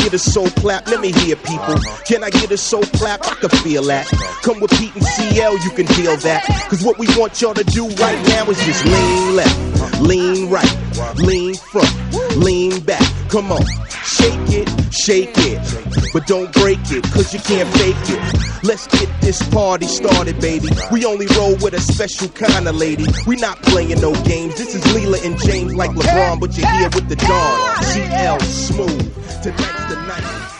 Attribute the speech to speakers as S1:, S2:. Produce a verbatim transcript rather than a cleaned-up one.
S1: get a soul clap? Let me hear people. Can I get a soul clap? I can feel that. Come with Pete and C L, you can deal that. Cause what we want y'all to do right now is just lean left, lean right, lean front, lean back. Come on, shake it, shake it, but don't break it, cause you can't fake it. Let's get this party started, baby. We only roll with a special kind of lady. We not playing no games. This is Leela and James like LeBron, but you're here with the Dawn. C L Smooth. Tonight's the night.